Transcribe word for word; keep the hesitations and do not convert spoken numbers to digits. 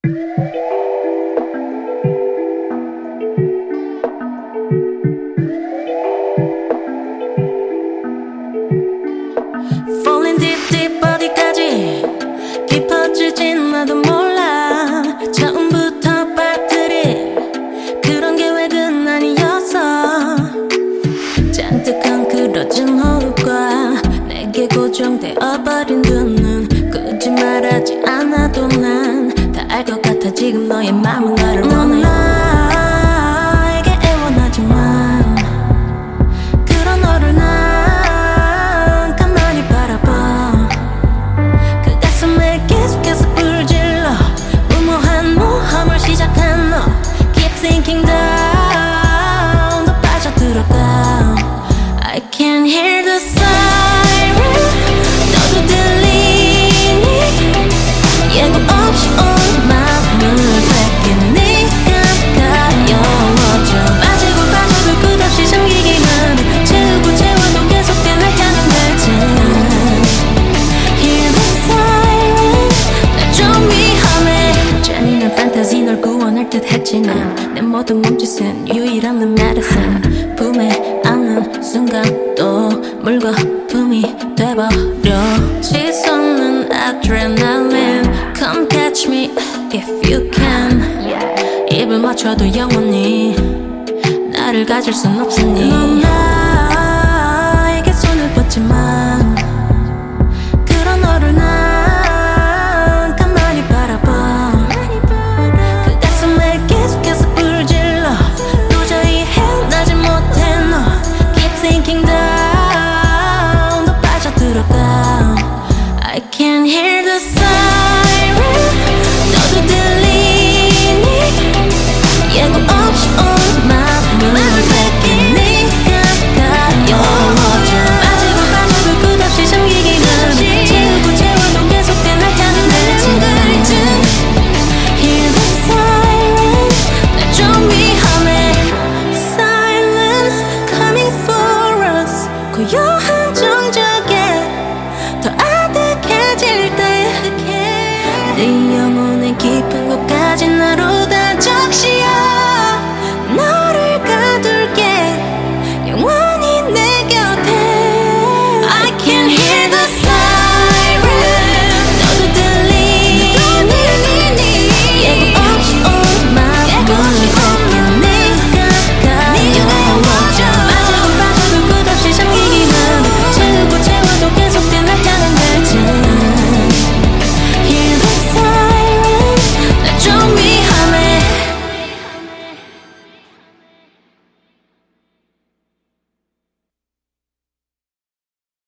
Falling deep deep 어디까지 깊어질진 나도 몰라. 처음부터 빠뜨릴 그런 계획은 아니었어. 잔뜩 헝클어진 호흡과 내게 고정되어 버린 두 눈, 굳이 말하지 않아도 난 다 알 것 같아. 지금 너의 마음은 나를 원해. 나에게 애원하지만 그런 너를 난 가만히 바라봐. 그 가슴에 계속해서 불질러 무모한 모험을 시작한 너. Keep sinking down, 더 빠져들어가. I can hear the siren. 너도 들리니? 예고 없이 온 맘을 뺏긴 네가 가여워져. 빠지고 빠져도 끝없이 잠기기만 해. 채우고 채워도 계속돼 날 향한 갈증. Hear the siren. 나 좀 위험해. 잔인한 판타지 널 구원할 듯 했지 난. 내 모든 몸짓은 유일한 내 medicine. 품에 안는 순간 또 물거품이 돼버려. 치솟는 adrenaline. Come catch me if you can. 입을 맞춰도 영원히 나를 가질 순 없으니. 넌 나에게 손을 뻗지만 그런 너를 난 가만히 바라봐. 그 가슴에 계속해서 불질러 도저히 헤어나지 못해 너. Keep sinking down, 더 빠져들어가. I can hear the siren. 너도 들리니? 예고 없이 온 맘을 뺏긴 네가 가여워져. 빠지고 빠져도 끝없이 잠기기만 해. 채우고 채워도 계속돼 날 향한 갈증. Hear the siren. 나 좀 위험해. Silence coming for us. 고요한 정적에 더 아득해질 때 네 영혼의 깊은 곳까지 나로 다 적시어.